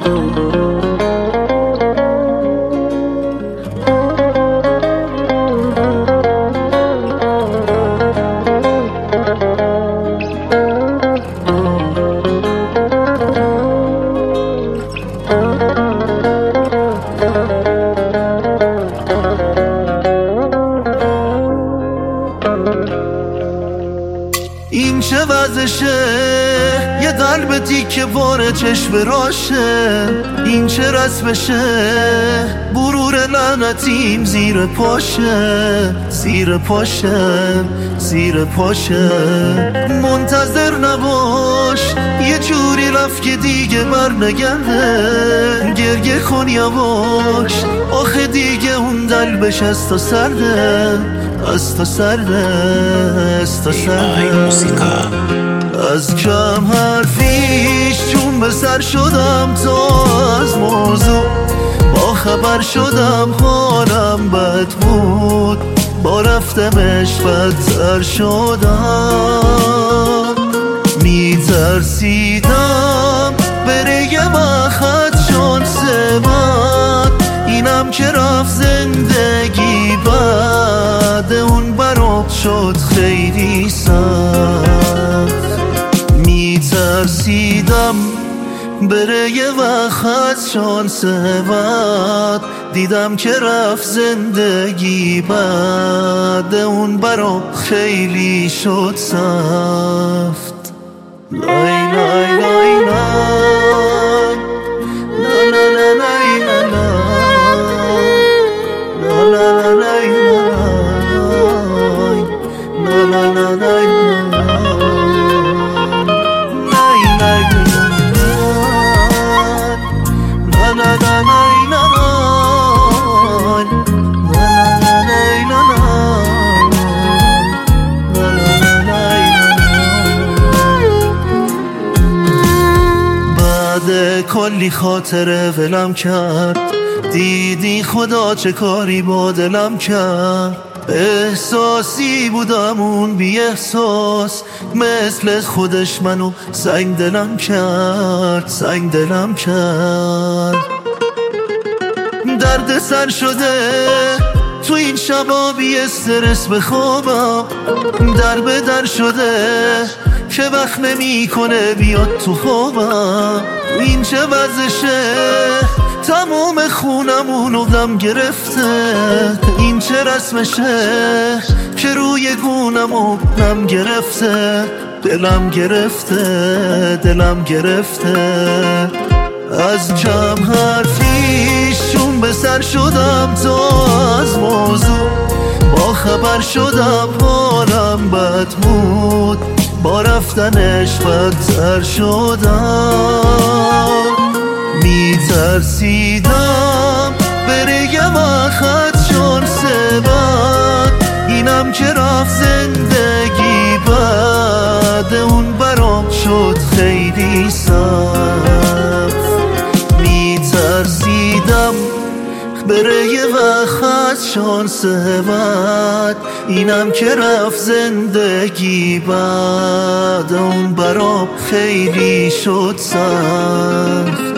این چه وضعشه؟ یه قلب تیکه پاره چشم راشه. این چه رسمشه؟ غرور لعنتیم زیر پاشه، زیر پاشه، زیر پاشه. منتظر نباش، یه جوری رفت که دیگه برنگرده. گریه کن یواش، آخه دیگه اون دلبش از تا سرده، از تا سرده، از تا سرده. از کم حرفیش چون به سر شدم تا از موضوع با خبر شدم. حالم بد بود، با رفتمش بدتر شدم. میترسیدم بره یه وقت شانس من، اینم که رفت زندگی بعد اون برات شد خیلی سخت. میترسیدم بره یه وقت شانس بعد، دیدم که رفت زندگی بعد اون برات خیلی شد سخت. لای لای لای لای لا لا لا لای لا لا لا لای لا لا لا لای کلی خاطره ولم کرد. دیدی خدا چه کاری با دلم کرد. احساسی بودم اون بی احساس، مثل خودش منو سنگ دلم کرد، سنگ دلم کرد. درد سر شده تو این شبا بی استرس بخوابم. در به در شده که وقت نمی کنه بیاد تو خوابم. این چه وضعشه؟ تمام خونمونو غم گرفته. این چه رسمشه که روی گونمو نم گرفته. دلم گرفته، دلم گرفته. از کم حرفیش چون به سر شدم تا از موضوع با خبر شدم. حالم بد بود، با رفتنش بدتر شدم. میترسیدم بره یه وقت شانس بعد، اینم که رفت زندگی بعد اون برام شد خیلی سخت. میترسیدم بره یه وقت شانس بعد، اینم که رفت زندگی بعد اون برام خیلی شد سخت.